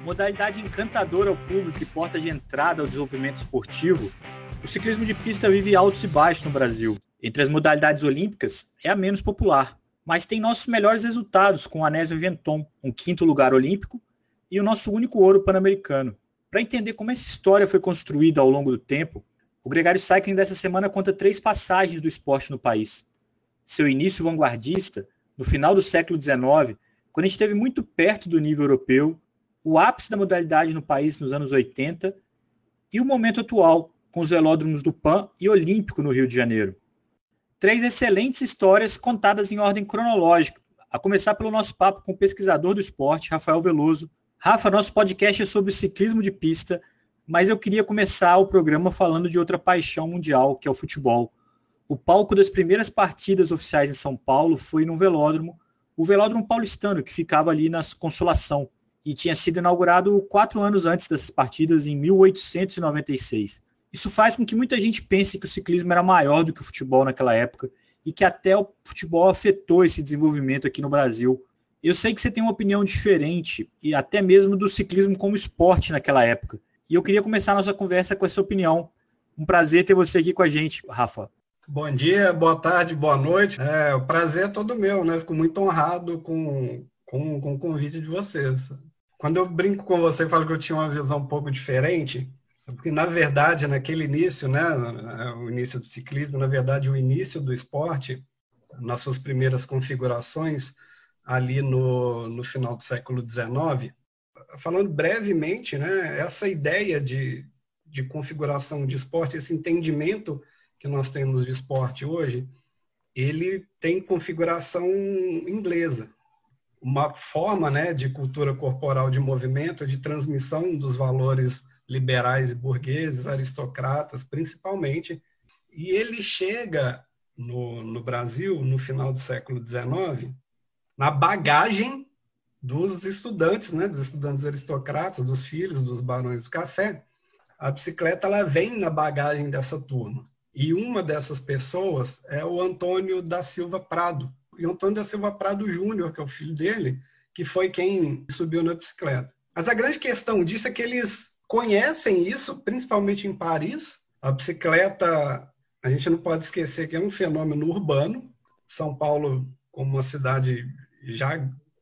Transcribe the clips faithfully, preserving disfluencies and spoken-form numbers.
Modalidade encantadora ao público e porta de entrada ao desenvolvimento esportivo, o ciclismo de pista vive altos e baixos no Brasil. Entre as modalidades olímpicas, é a menos popular, mas tem nossos melhores resultados com o Anésio Venton, um quinto lugar olímpico, e o nosso único ouro pan-americano. Para entender como essa história foi construída ao longo do tempo, o Gregário Cycling dessa semana conta três passagens do esporte no país. Seu início vanguardista, no final do século dezenove, quando a gente esteve muito perto do nível europeu, o ápice da modalidade no país nos anos oitenta e o momento atual, com os velódromos do Pan e Olímpico no Rio de Janeiro. Três excelentes histórias contadas em ordem cronológica, a começar pelo nosso papo com o pesquisador do esporte, Rafael Veloso. Rafa, nosso podcast é sobre ciclismo de pista, mas eu queria começar o programa falando de outra paixão mundial, que é o futebol. O palco das primeiras partidas oficiais em São Paulo foi num velódromo, o Velódromo Paulistano, que ficava ali na Consolação, e tinha sido inaugurado quatro anos antes dessas partidas, em mil oitocentos e noventa e seis. Isso faz com que muita gente pense que o ciclismo era maior do que o futebol naquela época e que até o futebol afetou esse desenvolvimento aqui no Brasil. Eu sei que você tem uma opinião diferente, e até mesmo do ciclismo como esporte naquela época. E eu queria começar a nossa conversa com essa opinião. Um prazer ter você aqui com a gente, Rafa. Bom dia, boa tarde, boa noite. É, o prazer é todo meu, né? Fico muito honrado com, com, com o convite de vocês. Quando eu brinco com você e falo que eu tinha uma visão um pouco diferente, é porque, na verdade, naquele início, né, o início do ciclismo, na verdade, o início do esporte, nas suas primeiras configurações, ali no, no final do século dezenove, falando brevemente, né, essa ideia de, de configuração de esporte, esse entendimento que nós temos de esporte hoje, ele tem configuração inglesa. Uma forma, né, de cultura corporal de movimento, de transmissão dos valores liberais e burgueses, aristocratas, principalmente. E ele chega no, no Brasil, no final do século dezenove, na bagagem dos estudantes, né, dos estudantes aristocratas, dos filhos dos barões do café. A bicicleta ela vem na bagagem dessa turma. E uma dessas pessoas é o Antônio da Silva Prado. E o Antônio da Silva Prado Júnior, que é o filho dele, que foi quem subiu na bicicleta. Mas a grande questão disso é que eles conhecem isso, principalmente em Paris. A bicicleta, a gente não pode esquecer que é um fenômeno urbano. São Paulo, como uma cidade já,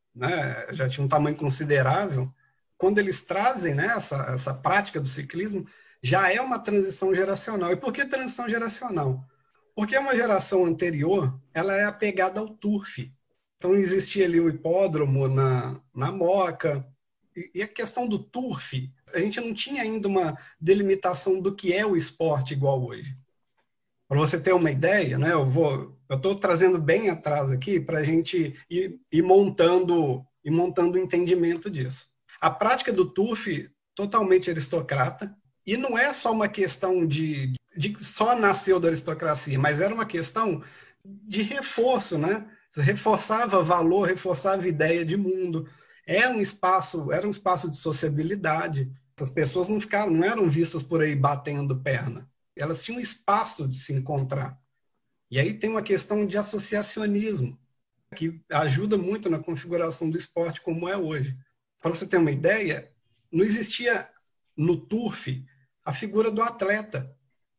né, já tinha um tamanho considerável. Quando eles trazem, né, essa, essa prática do ciclismo, já é uma transição geracional. E por que transição geracional? Porque uma geração anterior, ela é apegada ao turf. Então, existia ali o hipódromo na, na Moca. E, e a questão do turf, a gente não tinha ainda uma delimitação do que é o esporte igual hoje. Para você ter uma ideia, né, eu vou, eu estou trazendo bem atrás aqui para a gente ir, ir montando ir montando o entendimento disso. A prática do turf, totalmente aristocrata, e não é só uma questão de, de só nasceu da aristocracia, mas era uma questão de reforço, né? Você reforçava valor, reforçava ideia de mundo. Era um espaço, era um espaço de sociabilidade. As pessoas não ficavam, não eram vistas por aí batendo perna. Elas tinham espaço de se encontrar. E aí tem uma questão de associacionismo, que ajuda muito na configuração do esporte como é hoje. Para você ter uma ideia, não existia no turf a figura do atleta.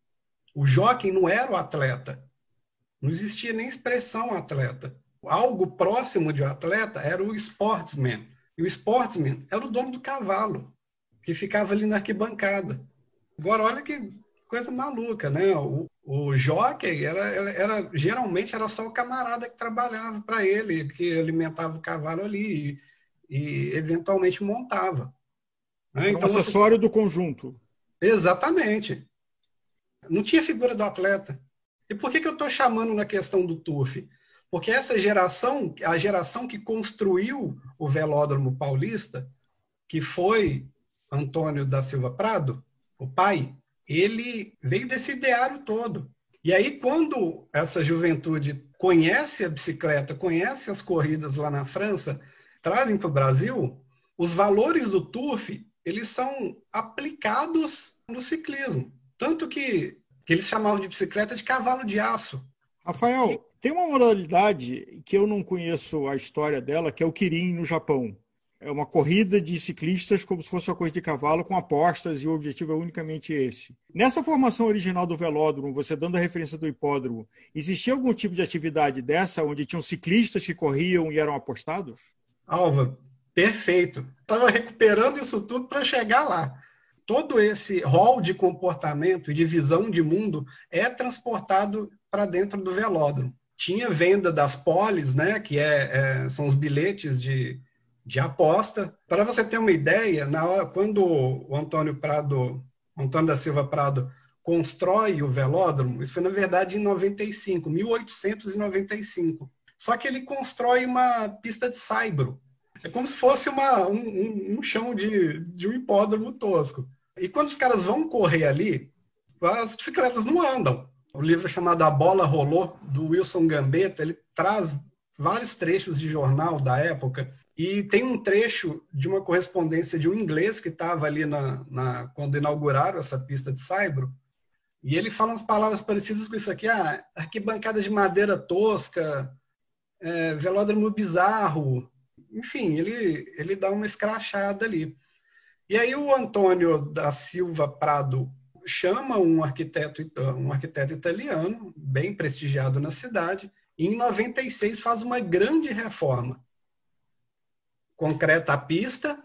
O jockey não era o atleta. Não existia nem expressão atleta. Algo próximo de um atleta era o sportsman. E o sportsman era o dono do cavalo, que ficava ali na arquibancada. Agora, olha que coisa maluca, né? O, o jockey era, era, era, geralmente era só o camarada que trabalhava para ele, que alimentava o cavalo ali e, e eventualmente montava. Né? Era um então, acessório você... do conjunto. Exatamente. Não tinha figura do atleta. E por que, que eu estou chamando na questão do turf? Porque essa geração, a geração que construiu o Velódromo Paulista, que foi Antônio da Silva Prado, o pai, ele veio desse ideário todo. E aí, quando essa juventude conhece a bicicleta, conhece as corridas lá na França, trazem para o Brasil, os valores do turf, eles são aplicados no ciclismo. Tanto que, que eles chamavam de bicicleta de cavalo de aço. Rafael, tem uma modalidade que eu não conheço a história dela, que é o Kirin no Japão. É uma corrida de ciclistas como se fosse uma corrida de cavalo com apostas e o objetivo é unicamente esse. Nessa formação original do velódromo, você dando a referência do hipódromo, existia algum tipo de atividade dessa onde tinham ciclistas que corriam e eram apostados? Álvaro, perfeito. Estava recuperando isso tudo para chegar lá. Todo esse rol de comportamento e de visão de mundo é transportado para dentro do velódromo. Tinha venda das polis, né, que é, é, são os bilhetes de, de aposta. Para você ter uma ideia, na hora, quando o Antônio Prado, Antônio da Silva Prado constrói o velódromo, isso foi, na verdade, em noventa e cinco, mil oitocentos e noventa e cinco. Só que ele constrói uma pista de saibro. É como se fosse uma, um, um, um chão de, de um hipódromo tosco. E quando os caras vão correr ali, as bicicletas não andam. O livro chamado A Bola Rolou, do Wilson Gambetta, ele traz vários trechos de jornal da época. E tem um trecho de uma correspondência de um inglês que estava ali na, na, quando inauguraram essa pista de saibro. E ele fala umas palavras parecidas com isso aqui. Ah, arquibancada de madeira tosca, é, velódromo bizarro. Enfim, ele, ele dá uma escrachada ali. E aí o Antônio da Silva Prado chama um arquiteto, um arquiteto italiano, bem prestigiado na cidade, e em noventa e seis faz uma grande reforma. Concreta a pista,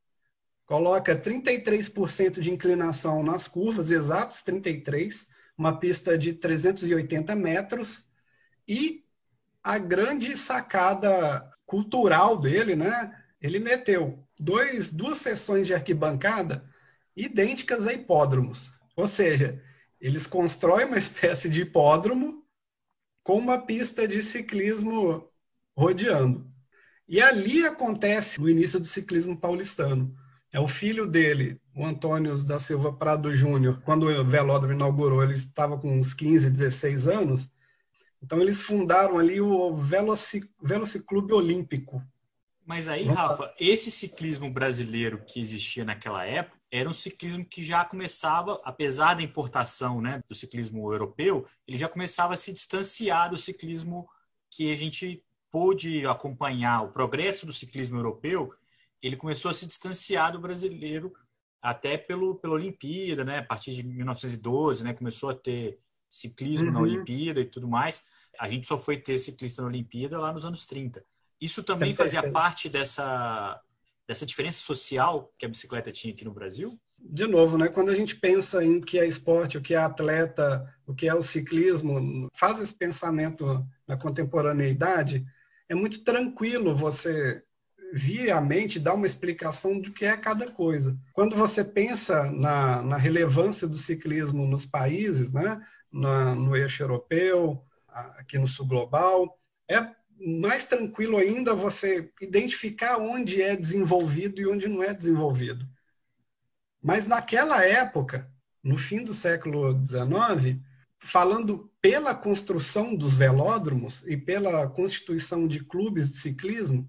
coloca trinta e três por cento de inclinação nas curvas, exatos trinta e três, uma pista de trezentos e oitenta metros, e a grande sacada cultural dele, né? Ele meteu dois, duas seções de arquibancada idênticas a hipódromos. Ou seja, eles constroem uma espécie de hipódromo com uma pista de ciclismo rodeando. E ali acontece o início do ciclismo paulistano. É o filho dele, o Antônio da Silva Prado Júnior, quando o velódromo inaugurou, ele estava com uns quinze, dezesseis anos. Então eles fundaram ali o Veloci, Velociclube Olímpico. Mas aí, Rafa, esse ciclismo brasileiro que existia naquela época era um ciclismo que já começava, apesar da importação, né, do ciclismo europeu, ele já começava a se distanciar do ciclismo que a gente pôde acompanhar. O progresso do ciclismo europeu, ele começou a se distanciar do brasileiro até pelo, pela Olimpíada, né? A partir de mil novecentos e doze, né? Começou a ter ciclismo uhum. na Olimpíada e tudo mais. A gente só foi ter ciclista na Olimpíada lá nos anos trinta. Isso também fazia parte dessa, dessa diferença social que a bicicleta tinha aqui no Brasil? De novo, né? Quando a gente pensa em o que é esporte, o que é atleta, o que é o ciclismo, faz esse pensamento na contemporaneidade, é muito tranquilo você vir à mente dar uma explicação do que é cada coisa. Quando você pensa na, na relevância do ciclismo nos países, né? na, no eixo europeu, aqui no sul global, é mais tranquilo ainda você identificar onde é desenvolvido e onde não é desenvolvido. Mas naquela época, no fim do século dezenove, falando pela construção dos velódromos e pela constituição de clubes de ciclismo,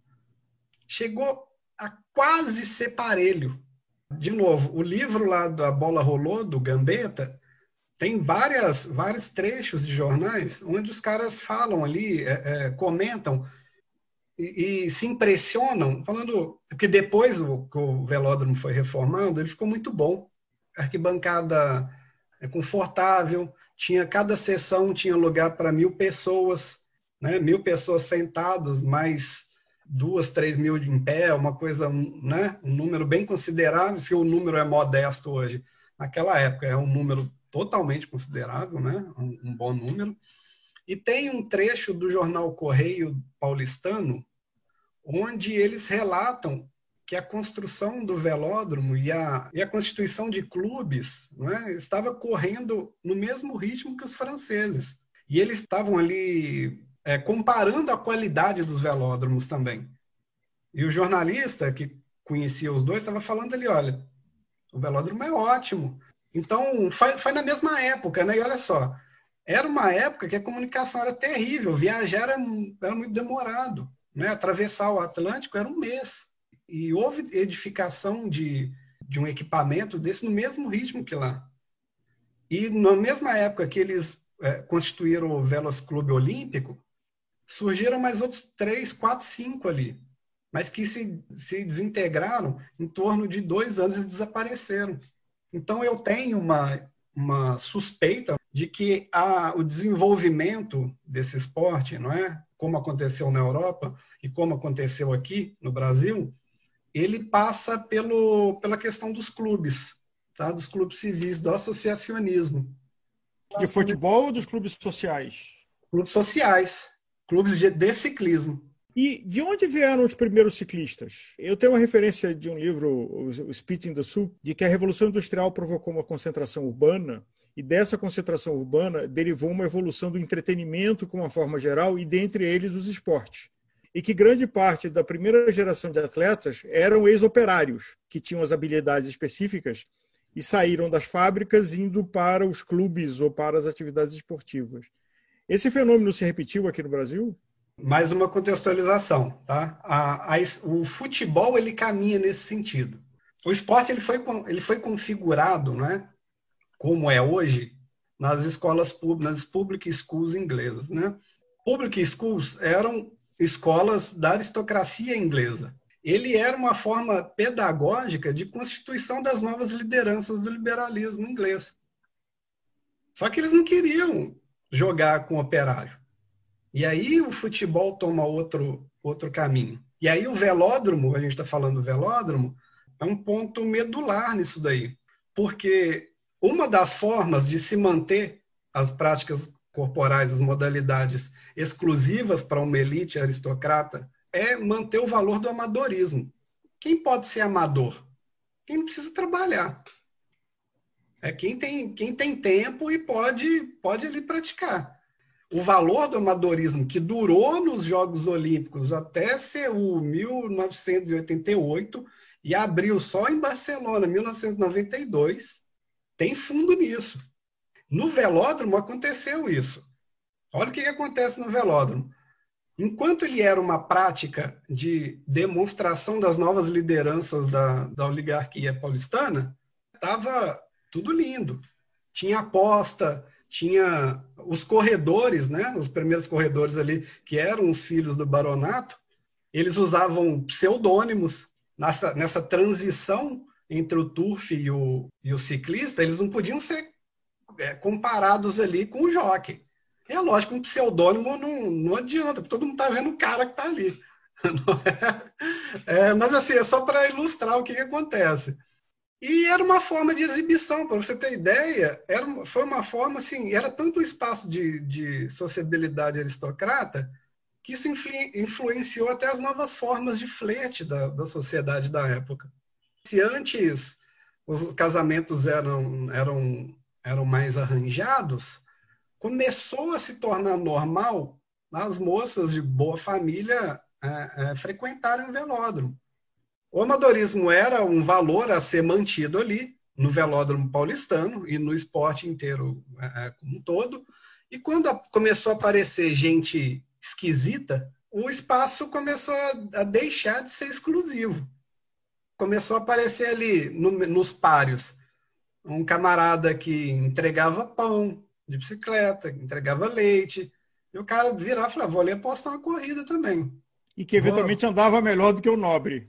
chegou a quase ser parelho. De novo, o livro lá da Bola Rolou, do Gambetta, tem várias, vários trechos de jornais onde os caras falam ali, é, é, comentam e, e se impressionam, falando que depois o, que o velódromo foi reformado, ele ficou muito bom. A arquibancada é confortável, tinha, cada sessão tinha lugar para mil pessoas, né? Mil pessoas sentadas, mais duas, três mil em pé, uma coisa, né? Um número bem considerável, se o número é modesto hoje. Naquela época é um número totalmente considerável, né? Um, um bom número. E tem um trecho do jornal Correio Paulistano, onde eles relatam que a construção do velódromo e a, e a constituição de clubes, né, estava correndo no mesmo ritmo que os franceses. E eles estavam ali é, comparando a qualidade dos velódromos também. E o jornalista que conhecia os dois estava falando ali, olha, o velódromo é ótimo. Então, foi, foi na mesma época, né? E olha só, era uma época que a comunicação era terrível, viajar era, era muito demorado, né? Atravessar o Atlântico era um mês. E houve edificação de, de um equipamento desse no mesmo ritmo que lá. E na mesma época que eles é, constituíram o Velociclube Olímpico, surgiram mais outros três, quatro, cinco ali. mas que se, se desintegraram em torno de dois anos e desapareceram. Então, eu tenho uma, uma suspeita de que a, o desenvolvimento desse esporte, não é? Como aconteceu na Europa e como aconteceu aqui no Brasil, ele passa pelo, pela questão dos clubes, tá? Dos clubes civis, do associacionismo. De futebol ou dos clubes sociais? Clubes sociais, clubes de, de ciclismo. E de onde vieram os primeiros ciclistas? Eu tenho uma referência de um livro, o Spit in the Soup, de que a Revolução Industrial provocou uma concentração urbana, e dessa concentração urbana derivou uma evolução do entretenimento como uma forma geral, e dentre eles os esportes. E que grande parte da primeira geração de atletas eram ex-operários, que tinham as habilidades específicas e saíram das fábricas indo para os clubes ou para as atividades esportivas. Esse fenômeno se repetiu aqui no Brasil? Mais uma contextualização, tá? A, a, o futebol ele caminha nesse sentido. O esporte ele foi, ele foi configurado, né, como é hoje, nas escolas públicas, nas public schools inglesas, né? Public schools eram escolas da aristocracia inglesa. Ele era uma forma pedagógica de constituição das novas lideranças do liberalismo inglês. Só que eles não queriam jogar com operário. E aí o futebol toma outro, outro caminho. E aí o velódromo, a gente está falando do velódromo, é um ponto medular nisso daí. Porque uma das formas de se manter as práticas corporais, as modalidades exclusivas para uma elite aristocrata, é manter o valor do amadorismo. Quem pode ser amador? Quem não precisa trabalhar. É quem tem, quem tem tempo e pode, pode ali praticar. O valor do amadorismo, que durou nos Jogos Olímpicos até Seul, mil novecentos e oitenta e oito, e abriu só em Barcelona, mil novecentos e noventa e dois, tem fundo nisso. No velódromo aconteceu isso. Olha o que acontece no velódromo. Enquanto ele era uma prática de demonstração das novas lideranças da, da oligarquia paulistana, estava tudo lindo. Tinha aposta, tinha os corredores, né? Os primeiros corredores ali, que eram os filhos do baronato, eles usavam pseudônimos nessa, nessa transição entre o turf e o, e o ciclista, eles não podiam ser é, comparados ali com o jockey. É lógico que um pseudônimo não, não adianta, porque todo mundo está vendo o cara que está ali. É? É, mas assim, é só para ilustrar o que, que acontece. E era uma forma de exibição, para você ter ideia, era, foi uma forma assim, era tanto o espaço de, de sociabilidade aristocrata que isso influ, influenciou até as novas formas de flerte da, da sociedade da época. Se antes os casamentos eram, eram, eram mais arranjados, começou a se tornar normal as moças de boa família é, é, frequentarem o velódromo. O amadorismo era um valor a ser mantido ali, no velódromo paulistano e no esporte inteiro é, como um todo. E quando a, começou a aparecer gente esquisita, o espaço começou a, a deixar de ser exclusivo. Começou a aparecer ali, no, nos páreos, um camarada que entregava pão de bicicleta, que entregava leite, e o cara virava e falava, vou ali apostar uma corrida também. E que eventualmente vou... andava melhor do que o nobre.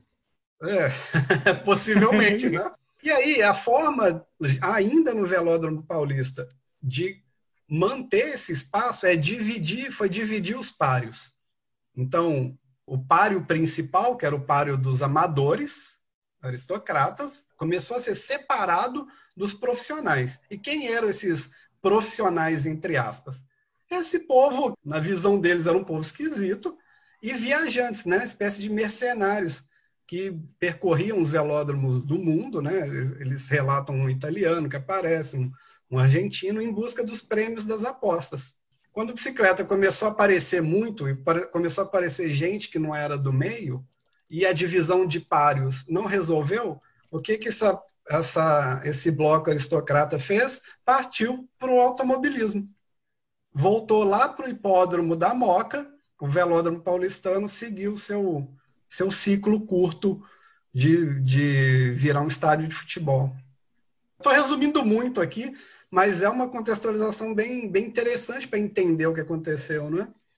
É, possivelmente, né? E aí, a forma, ainda no Velódromo Paulista, de manter esse espaço é dividir, foi dividir os páreos. Então, o páreo principal, que era o páreo dos amadores, aristocratas, começou a ser separado dos profissionais. E quem eram esses profissionais, entre aspas? Esse povo, na visão deles, era um povo esquisito, e viajantes, né? Espécie de mercenários, que percorriam os velódromos do mundo, né? Eles relatam um italiano que aparece, um, um argentino, em busca dos prêmios das apostas. Quando a bicicleta começou a aparecer muito, e começou a aparecer gente que não era do meio, e a divisão de páreos não resolveu, o que, que essa, essa, esse bloco aristocrata fez? Partiu para o automobilismo. Voltou lá para o hipódromo da Moca, o velódromo paulistano seguiu seu... seu ciclo curto de, de virar um estádio de futebol. Estou resumindo muito aqui, mas é uma contextualização bem, bem interessante para entender o que aconteceu, né?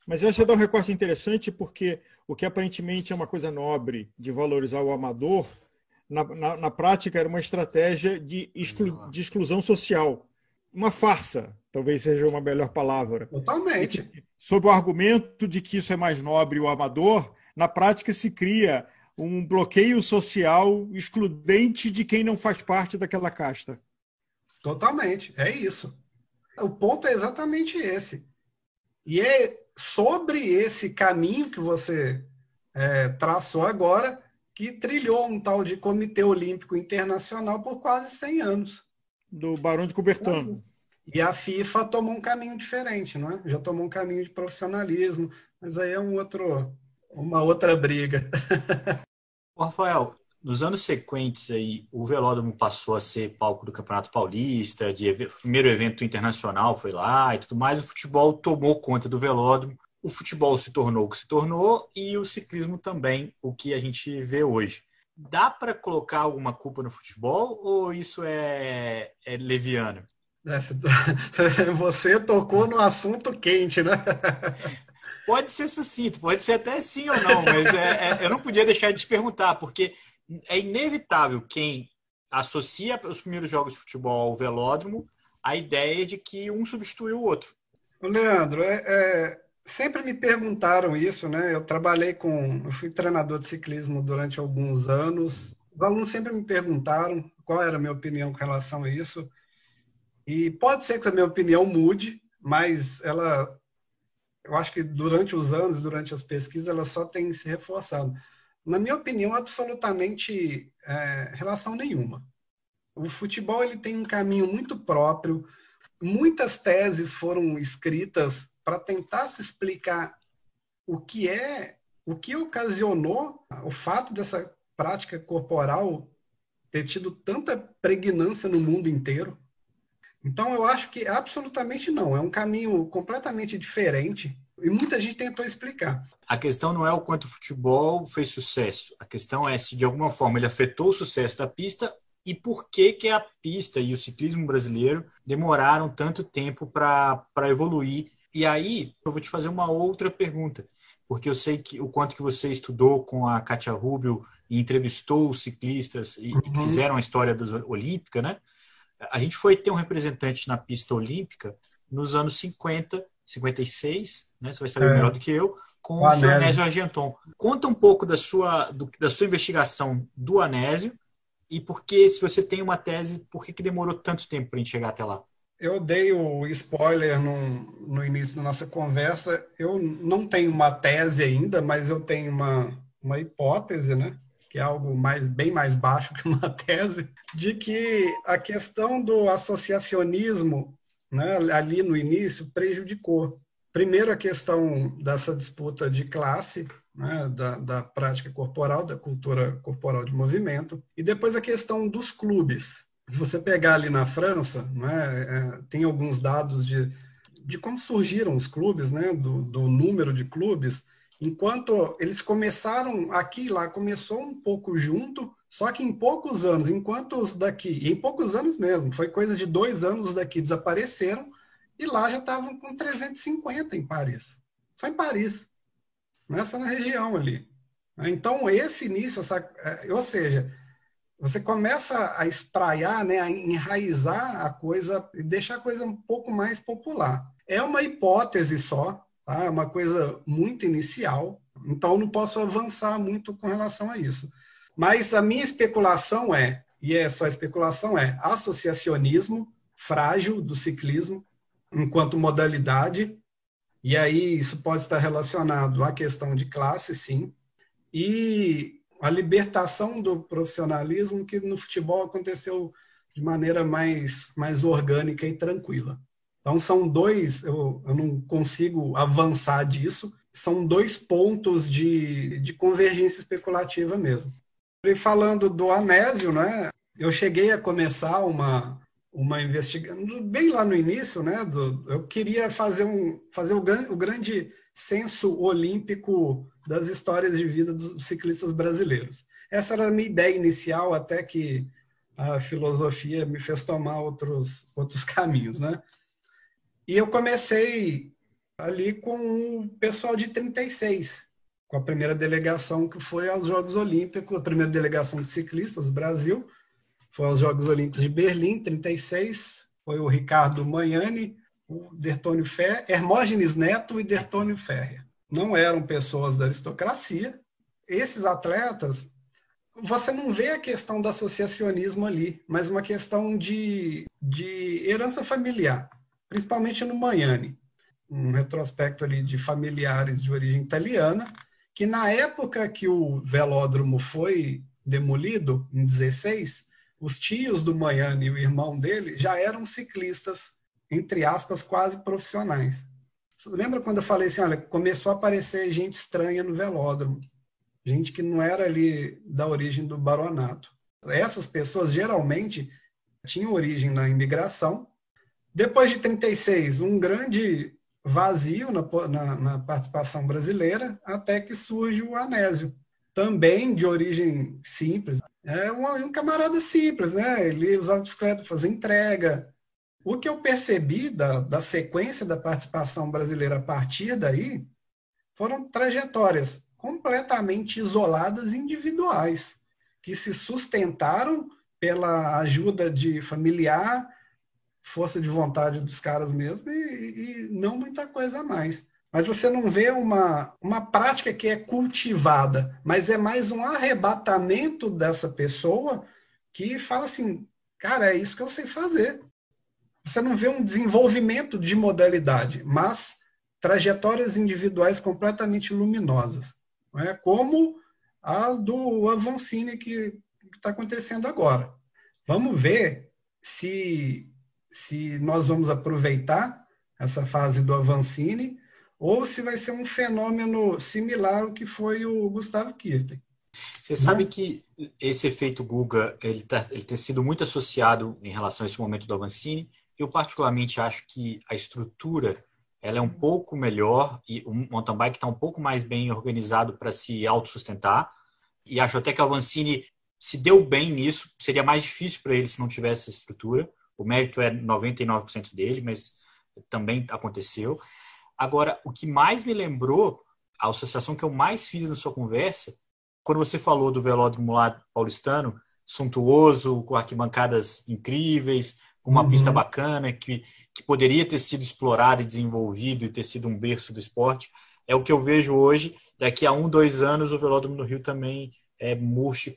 Mas eu acho que você dá um recorte interessante porque o que aparentemente é uma coisa nobre de valorizar o amador, na, na, na prática era uma estratégia de, exclu, de exclusão social. Uma farsa, talvez seja uma melhor palavra. Totalmente. E, sob o argumento de que isso é mais nobre o amador, na prática se cria um bloqueio social excludente de quem não faz parte daquela casta. Totalmente, é isso. O ponto é exatamente esse. E é sobre esse caminho que você é, traçou agora que trilhou um tal de Comitê Olímpico Internacional por quase cem anos. Do Barão de Coubertin. E a FIFA tomou um caminho diferente, não é? Já tomou um caminho de profissionalismo, mas aí é um outro, uma outra briga. Ô, Rafael, nos anos sequentes aí, o velódromo passou a ser palco do Campeonato Paulista, de ev- primeiro evento internacional foi lá e tudo mais. O futebol tomou conta do velódromo. O futebol se tornou o que se tornou e o ciclismo também, o que a gente vê hoje. Dá para colocar alguma culpa no futebol ou isso é, é leviano? Você tocou no assunto quente, né? Pode ser sucinto, pode ser até sim ou não, mas é, é, eu não podia deixar de te perguntar, porque é inevitável quem associa os primeiros jogos de futebol ao velódromo a ideia de que um substitui o outro. Leandro, é, é, sempre me perguntaram isso, né? Eu trabalhei com, eu fui treinador de ciclismo durante alguns anos. Os alunos sempre me perguntaram qual era a minha opinião com relação a isso. E pode ser que a minha opinião mude, mas ela, eu acho que durante os anos, durante as pesquisas, ela só tem se reforçado. Na minha opinião, absolutamente é, relação nenhuma. O futebol ele tem um caminho muito próprio. Muitas teses foram escritas para tentar se explicar o que é, o que ocasionou o fato dessa prática corporal ter tido tanta pregnância no mundo inteiro. Então, eu acho que absolutamente não. É um caminho completamente diferente e muita gente tentou explicar. A questão não é o quanto o futebol fez sucesso. A questão é se, de alguma forma, ele afetou o sucesso da pista e por que, que a pista e o ciclismo brasileiro demoraram tanto tempo para evoluir. E aí, eu vou te fazer uma outra pergunta, porque eu sei que o quanto que você estudou com a Kátia Rubio e entrevistou os ciclistas e, Uhum. e que fizeram a história das Olímpica, né? A gente foi ter um representante na pista olímpica nos anos cinquenta, cinquenta e seis, né? Você vai saber é. melhor do que eu, com o, o senhor Anésio Argenton. Conta um pouco da sua, do, da sua investigação do Anésio e por que, se você tem uma tese, por que, que demorou tanto tempo para a gente chegar até lá? Eu dei o spoiler no, no início da nossa conversa. Eu não tenho uma tese ainda, mas eu tenho uma, uma hipótese, né? Que é algo mais, bem mais baixo que uma tese, de que a questão do associacionismo, né, ali no início, prejudicou. Primeiro, a questão dessa disputa de classe, né, da, da prática corporal, da cultura corporal de movimento, e depois a questão dos clubes. Se você pegar ali na França, né, é, tem alguns dados de, de como surgiram os clubes, né, do, do número de clubes. Enquanto eles começaram aqui e lá, começou um pouco junto, só que em poucos anos, enquanto os daqui, e em poucos anos mesmo, foi coisa de dois anos daqui desapareceram, e lá já estavam com trezentos e cinquenta em Paris. Só em Paris, nessa na região ali. Então, esse início, essa, ou seja, você começa a espraiar, né, a enraizar a coisa e deixar a coisa um pouco mais popular. É uma hipótese só, tá? É uma coisa muito inicial, então não posso avançar muito com relação a isso. Mas a minha especulação é, e é só especulação, é associacionismo frágil do ciclismo enquanto modalidade, e aí isso pode estar relacionado à questão de classe, sim, e a libertação do profissionalismo que no futebol aconteceu de maneira mais, mais orgânica e tranquila. Então, são dois, eu, eu não consigo avançar disso, são dois pontos de, de convergência especulativa mesmo. E falando do Anésio, né, eu cheguei a começar uma, uma investigação, bem lá no início, né, do, eu queria fazer, um, fazer o, o grande censo olímpico das histórias de vida dos ciclistas brasileiros. Essa era a minha ideia inicial, até que a filosofia me fez tomar outros, outros caminhos, né? E eu comecei ali com o pessoal de trinta e seis, com a primeira delegação que foi aos Jogos Olímpicos, a primeira delegação de ciclistas do Brasil, foi aos Jogos Olímpicos de Berlim, trinta e seis, foi o Ricardo Magnani, o Dertônio Ferrer, Hermógenes Neto e Dertônio Ferrer. Não eram pessoas da aristocracia. Esses atletas, você não vê a questão do associacionismo ali, mas uma questão de, de herança familiar, principalmente no Magnani. Um retrospecto ali de familiares de origem italiana, que na época que o velódromo foi demolido, em dezesseis, os tios do Magnani e o irmão dele já eram ciclistas, entre aspas, quase profissionais. Você lembra quando eu falei assim, olha, começou a aparecer gente estranha no velódromo, gente que não era ali da origem do baronato. Essas pessoas geralmente tinham origem na imigração. Depois de trinta e seis, um grande vazio na, na, na participação brasileira, até que surge o Anésio, também de origem simples. É um, um camarada simples, né? Ele usava bicicleta para fazer entrega. O que eu percebi da, da sequência da participação brasileira a partir daí foram trajetórias completamente isoladas e individuais, que se sustentaram pela ajuda de familiar, força de vontade dos caras mesmo, e, e não muita coisa a mais. Mas você não vê uma, uma prática que é cultivada, mas é mais um arrebatamento dessa pessoa que fala assim, cara, é isso que eu sei fazer. Você não vê um desenvolvimento de modalidade, mas trajetórias individuais completamente luminosas, não é? Como a do Avancini que está acontecendo agora. Vamos ver se, se nós vamos aproveitar essa fase do Avancini ou se vai ser um fenômeno similar ao que foi o Gustavo Kirten. Você sabe que esse efeito Guga ele, tá, ele tem sido muito associado em relação a esse momento do Avancini. Eu particularmente acho que a estrutura ela é um pouco melhor e o mountain bike está um pouco mais bem organizado para se autossustentar. E acho até que o Avancini se deu bem nisso. Seria mais difícil para ele se não tivesse essa estrutura. O mérito é noventa e nove por cento dele, mas também aconteceu. Agora, o que mais me lembrou, a associação que eu mais fiz na sua conversa, quando você falou do velódromo lá paulistano, suntuoso, com arquibancadas incríveis, com uma uhum. pista bacana, que, que poderia ter sido explorado e desenvolvido e ter sido um berço do esporte, é o que eu vejo hoje. Daqui a um, dois anos, o velódromo do Rio também é, murche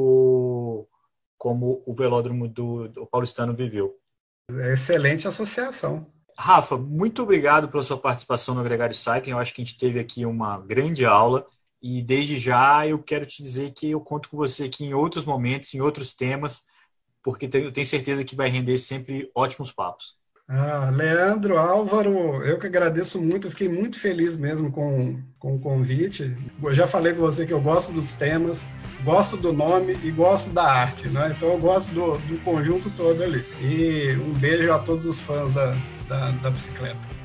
como, como o velódromo do, do paulistano viveu. Excelente associação. Rafa, muito obrigado pela sua participação no Gregário Cycling. Eu acho que a gente teve aqui uma grande aula e desde já eu quero te dizer que eu conto com você aqui em outros momentos, em outros temas, porque eu tenho certeza que vai render sempre ótimos papos. Ah, Leandro, Álvaro, eu que agradeço muito, eu fiquei muito feliz mesmo com, com o convite. Eu já falei com você que eu gosto dos temas, gosto do nome e gosto da arte, né? Então eu gosto do, do conjunto todo ali. E um beijo a todos os fãs da, da, da bicicleta.